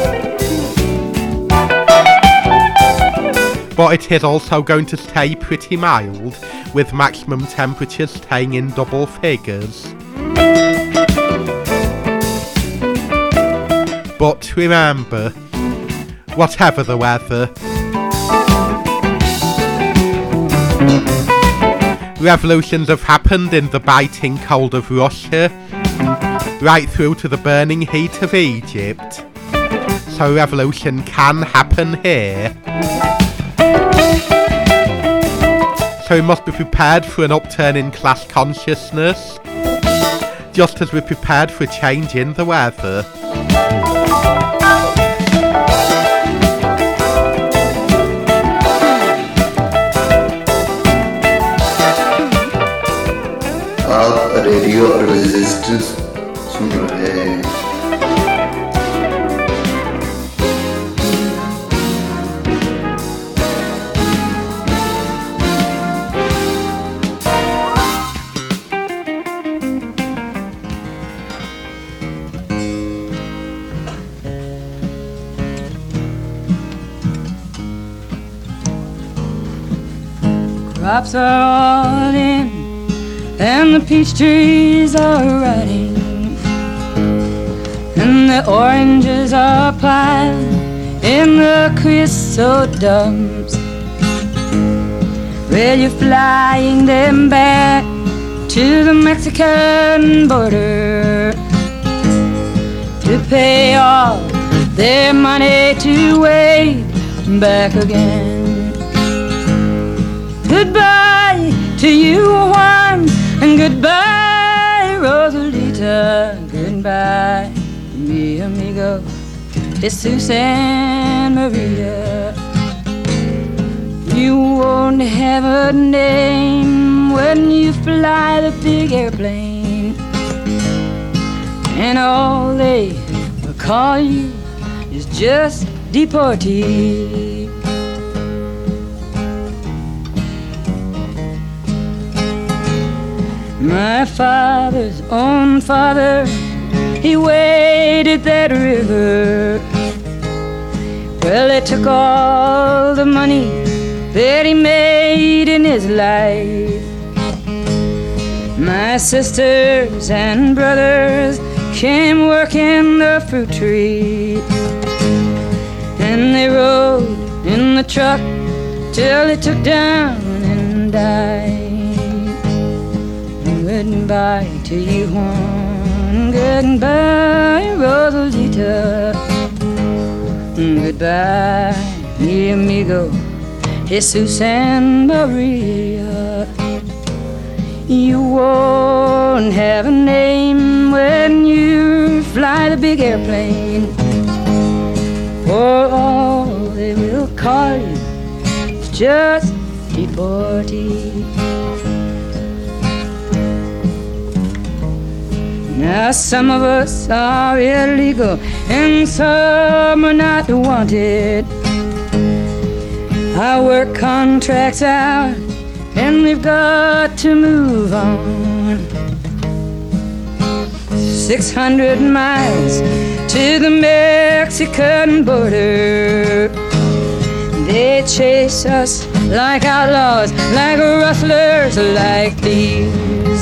S2: But it is also going to stay pretty mild, with maximum temperatures staying in double figures. But remember, whatever the weather, revolutions have happened in the biting cold of Russia, right through to the burning heat of Egypt. So revolution can happen here. So we must be prepared for an upturn in class consciousness, just as we're prepared for a change in the weather.
S17: आप radio resistance सुन रहे हैं।
S18: Crops are all in and the peach trees are rotting and the oranges are piled in the creosote dumps. Well, you're flying them back to the Mexican border to pay all their money to wait back again. Goodbye to you, Juan, and goodbye, Rosalita. Goodbye, mi amigo, Jesus and Maria. You won't have a name when you fly the big airplane, and all they will call you is just deportee. My father's own father, he waded that river. Well, they took all the money that he made in his life. My sisters and brothers came working the fruit tree, and they rode in the truck till they took down and died. Goodbye to you, Juan. Goodbye, Rosalita. Goodbye, mi amigo, Jesus and Maria. You won't have a name when you fly the big airplane, for all they will call you is just deportee. Now some of us are illegal and some are not wanted. Our work contracts out and we've got to move on. Six hundred miles to the Mexican border. They chase us like outlaws, like rustlers, like thieves.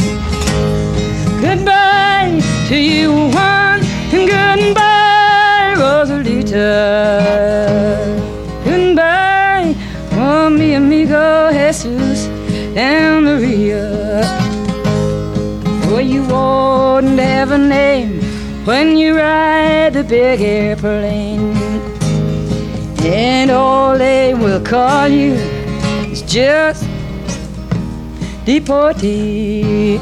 S18: Goodbye to you, Juan, and goodbye, Rosalita. Goodbye, oh, mi amigo, Jesus and Maria. For you won't have a name when you ride the big airplane, and all they will call you is just deportee.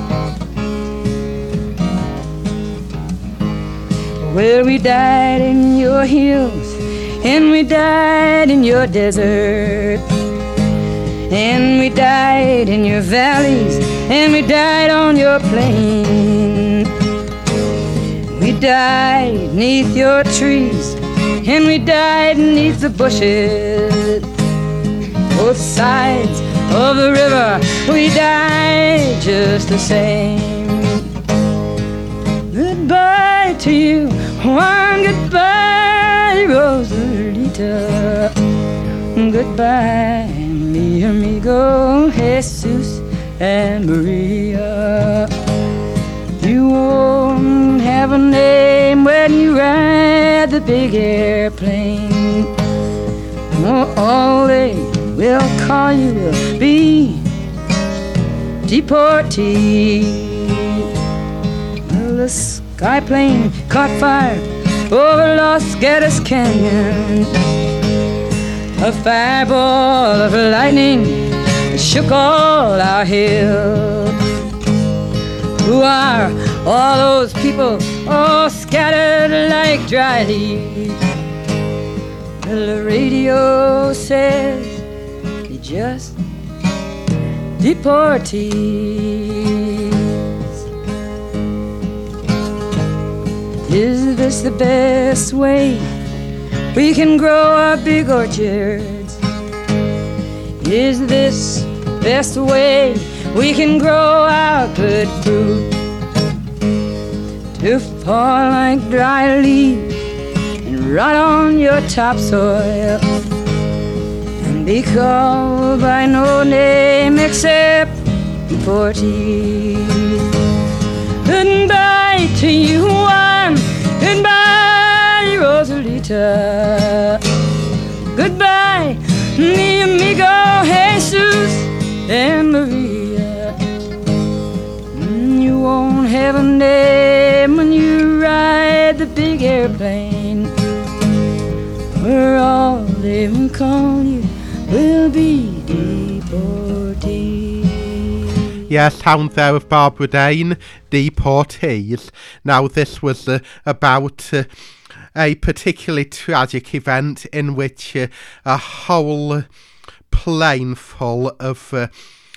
S18: Well, we died in your hills, and we died in your desert, and we died in your valleys, and we died on your plain. We died neath your trees, and we died neath the bushes. Both sides of the river, we died just the same. Goodbye to you, Juan, goodbye, Rosalita. Goodbye, mi amigo, Jesus and Maria. You won't have a name when you ride the big airplane. Oh, all they will call you will be deportee. Well, the skyplane caught fire over Los Gatos Canyon. A fireball of lightning that shook all our hill. Who are all those people all scattered like dry leaves? Well, the radio says they just deportees. Is this the best way we can grow our big orchards? Is this the best way we can grow our good fruit? To fall like dry leaves and rot on your topsoil and be called by no name except deportee. Goodbye to you, Juan. Goodbye, Rosalita. Goodbye, mi amigo Jesus and Maria. Mm, you won't have a name when you ride the big airplane, where all they will call you will be deportees.
S2: Yes, sound there of Barbara Dane, Deportees. Now this was uh, about uh, a particularly tragic event in which uh, a whole plane full of uh,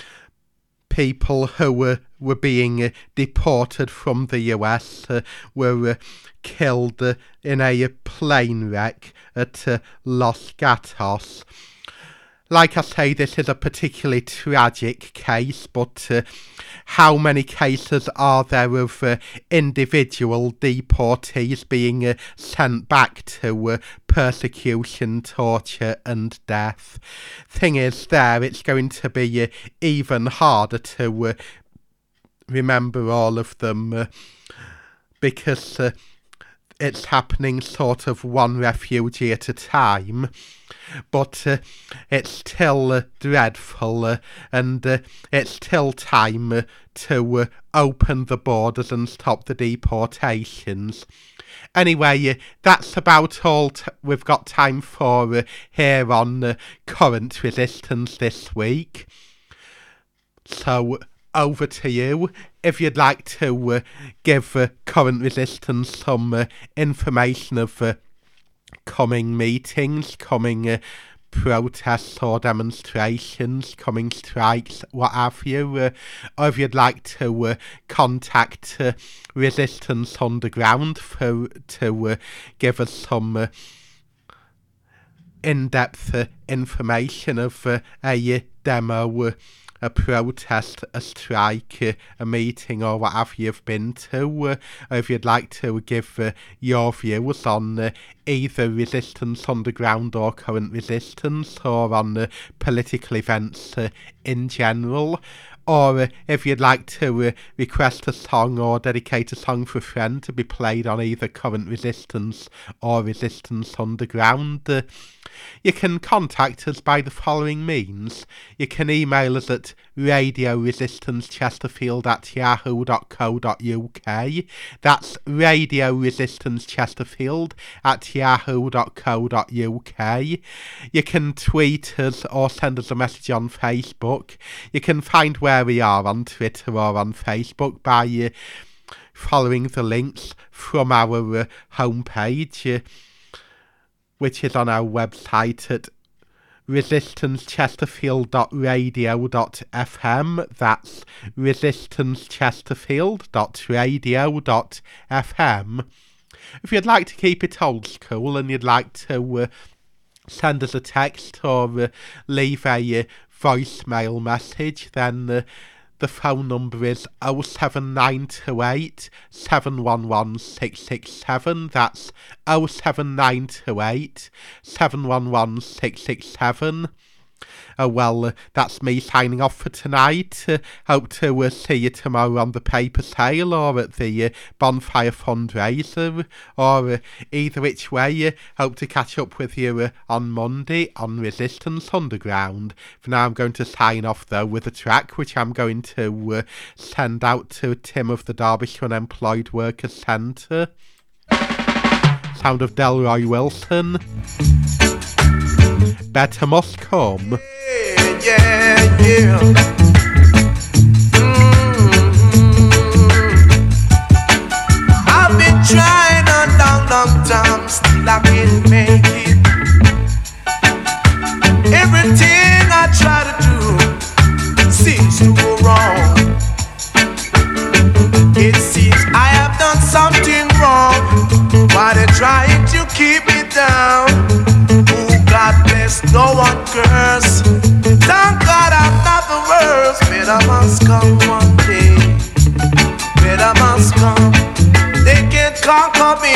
S2: people who were, were being uh, deported from the U S uh, were uh, killed uh, in a plane wreck at uh, Los Gatos. Like I say, this is a particularly tragic case, but uh, how many cases are there of uh, individual deportees being uh, sent back to uh, persecution, torture and death? Thing is, there it's going to be uh, even harder to uh, remember all of them uh, because uh, it's happening sort of one refugee at a time. But uh, it's still uh, dreadful uh, and uh, it's still time uh, to uh, open the borders and stop the deportations. Anyway, uh, that's about all t- we've got time for uh, here on uh, Current Resistance this week. So over to you. If you'd like to uh, give uh, Current Resistance some uh, information of uh, coming meetings, coming uh, protests or demonstrations, coming strikes, what have you, uh, or if you'd like to uh, contact uh, Resistance Underground for, to uh, give us some uh, in-depth uh, information of uh, a uh, demo, uh, a protest, a strike, uh, a meeting or what have you've been to, uh, or if you'd like to give uh, your views on uh, either Resistance Underground or Current Resistance, or on uh, political events uh, in general, or uh, if you'd like to uh, request a song or dedicate a song for a friend to be played on either Current Resistance or Resistance Underground, uh, you can contact us by the following means. You can email us at radio resistance chesterfield at yahoo dot co dot uk. That's radio resistance chesterfield at yahoo dot co dot uk. You can tweet us or send us a message on Facebook. You can find where we are on Twitter or on Facebook by uh, following the links from our uh, homepage, uh, which is on our website at resistance chesterfield dot radio dot f m. That's resistance chesterfield dot radio dot f m. If you'd like to keep it old school and you'd like to uh, send us a text or uh, leave a uh, voicemail message, then uh, the phone number is oh seven nine two eight, seven one one, six six seven. That's oh seven nine two eight, seven one one, six six seven. Uh, well, uh, that's me signing off for tonight. Uh, hope to uh, see you tomorrow on the paper sale or at the uh, bonfire fundraiser, or uh, either which way. Uh, hope to catch up with you uh, on Monday on Resistance Underground. For now, I'm going to sign off though with a track which I'm going to uh, send out to Tim of the Derbyshire Unemployed Workers Centre. Sound of Delroy Wilson. Better Must Come.
S1: Hey,
S19: yeah, yeah. Mm-hmm. I've been trying a long, long time, still I can't make it. Everything I try to do seems to go wrong. It seems I have done something wrong. Why they trying to keep me down? Oh, God bless, no one curse. Thank God I'm not the worst. Better must come one day. Better must come. They can't conquer me.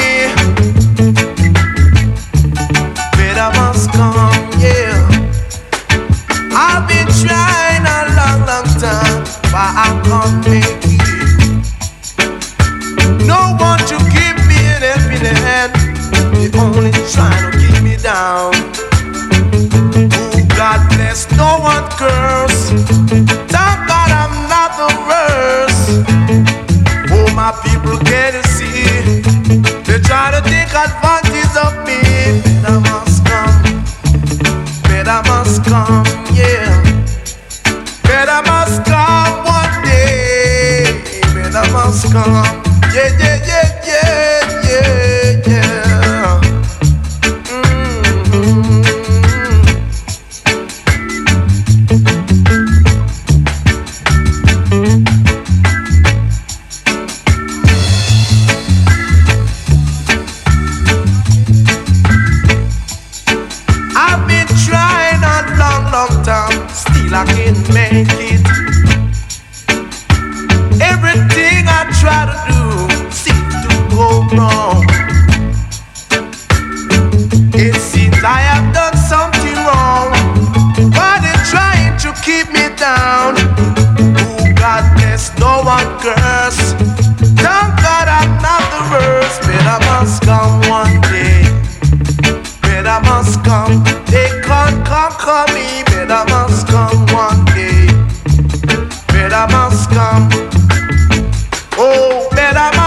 S19: Better must come, yeah. I've been trying a long, long time, but I can't make it. No one to give me an helping hand. They only trying to keep me down. Oh, God bless, no one curse. Thank God I'm not the worst. Oh, my people can't see. They try to take advantage of me. Better must come. Better must come, yeah. Better must come one day. Better must come. Yeah, yeah, yeah, yeah, yeah, yeah. Mm-hmm. I've been trying a long, long time, still I can't make it. Everything I try to do seems to go wrong. It seems I have done something wrong. Why they trying to keep me down? Oh, God bless, no one curse. Thank God I'm not the worst. Better must come one day. Better must come. They can't conquer me. Better must come one day. Better must come. Oh, better must